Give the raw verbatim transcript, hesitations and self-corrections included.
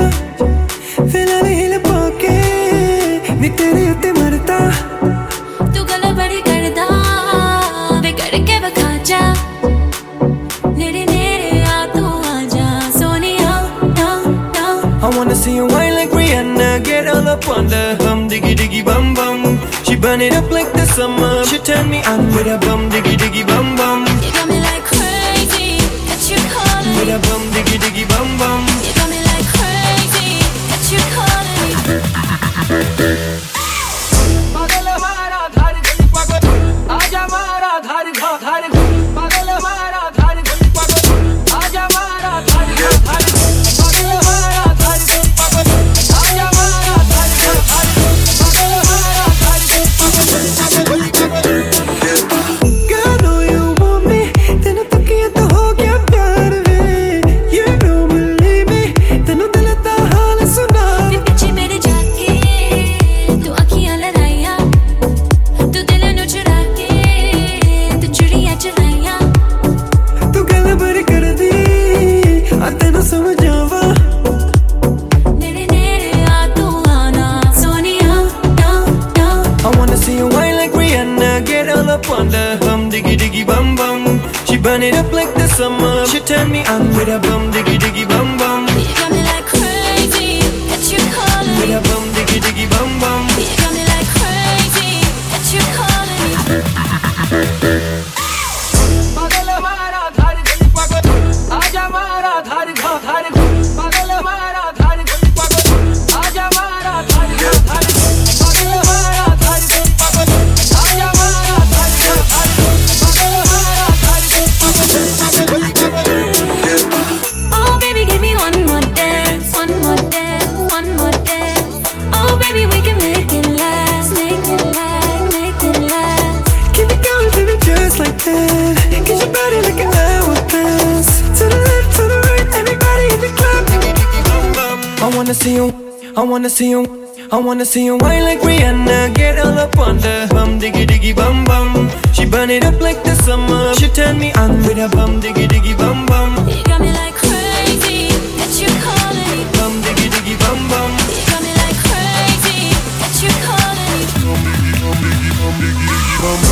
फिलहाल हिल पाके नी तेरे उत्ते मरता तू गल बड़ी करदा वे करके विखा जा नेड़े नेड़े आ तू आजा Sonia down down I wanna see you whine like Rihanna, get all up on the hum, diggy diggy bum bum. She burn it up like the summer. She turn me on with a bum, diggy diggy bum bum. You got me like crazy, got you calling With me. a bum, diggy diggy bum bum. You got me like crazy, got you calling me. पागल हमारा धार गली पागल आजा मारा धार घा धार पागल हमारा धार गली पागल आजा मारा धार घा धार पागल हमारा धार गली पागल आजा मारा धार घा धार पागल हमारा धार गली पागल Girl, I know you want me. तेनू तकिया तो हो गया प्यार वे. You don't believe me. तेनू दिल दा हाल सुना. वे पीछे मेरे जाके तू अखियां लड़ाइया तू दिल नू चुरा के तू चुड़ियां चलाइया तू गल बड़ी कर दी. आ तेनू समझावा. नेड़े नेड़े आ तू आना Sonia down down I wanna see you whine like Rihanna, get all up on the hum, diggy diggy bum bum. She burn it up like the summer. She turn me on with a bum, diggy diggy bum bum. You got me like crazy, got you calling With me. a bum, diggy diggy bum bum. You got me like crazy, got you calling me. पागल हमारा धार गली पागल आजा मारा धार घा धार पागल हमारा धार गली पागल आजा मारा धार घा धार पागल हमारा धार गली पागल आजा मारा धार घा धार पागल हमारा धार गली पागल Oh baby, give me one more dance, one more dance, one more dance. Oh baby, we can make it last, make it last, make it last. Keep it going, baby, just like that. Get your body like an hourglass. To the left, to the right, everybody in the club. I wanna see you, I wanna see you, I wanna see you whine like Rihanna. Get all up on the hum, diggy diggy bum bum. She burn it up like the summer. She turn me on with a bum, diggy diggy bum bum. You got me like crazy, got you calling me. Bum, diggy diggy bum bum. You got me like crazy, got you calling me. Bum,